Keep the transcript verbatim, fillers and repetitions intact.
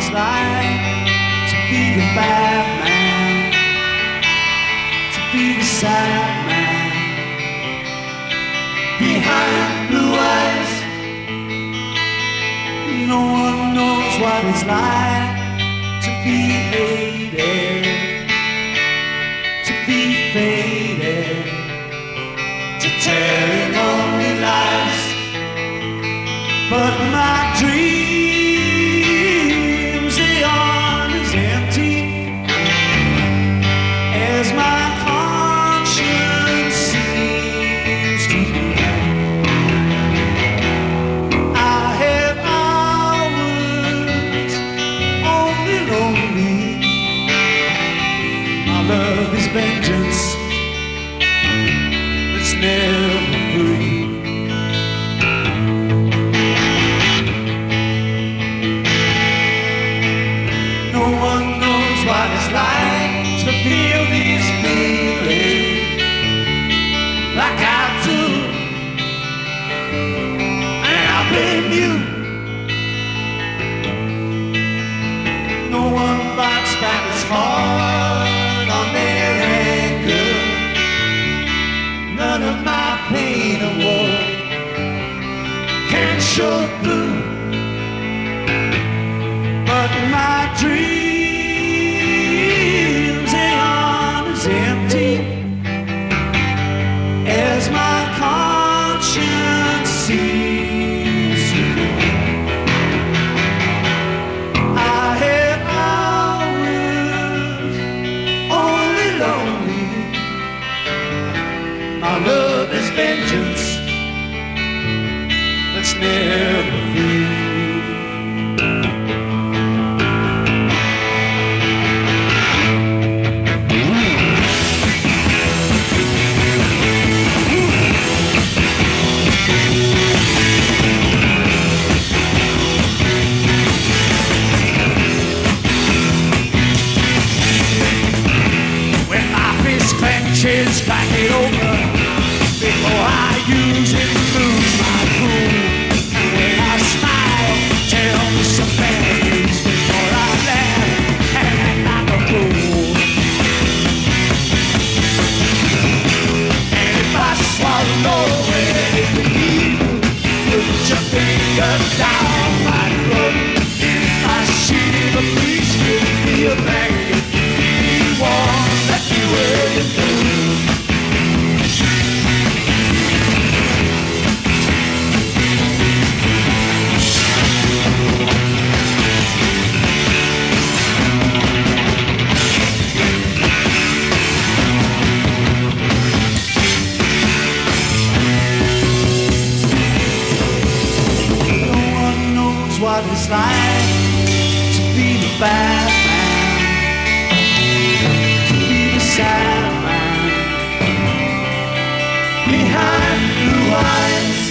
it's like to be the bad man, to be the sad man behind blue eyes. No one knows what it's like to be hated, to be faded, to telling only lies. But my dreams, they aren't as empty as my conscience seems to be. I have hours only lonely. My love is vengeance that's never free. No one knows what it's like to feel these feelings like I do. And I blame you. No one bites back as hard on their anger. None of my pain or war can show through. But my dreams, they aren't as empty as my conscience seems to be. I have hours only lonely. My love is vengeance that's never free. Clenches, crack it open before I use it, lose my cool. When I smile, tell me some bad news before I laugh and act like a fool. And if I swallow anything evil, put your finger down my throat. If I shiver, please give me a blanket, keep me warm, let me wear you through. What it's like to be the bad man, to be the sad man behind blue eyes.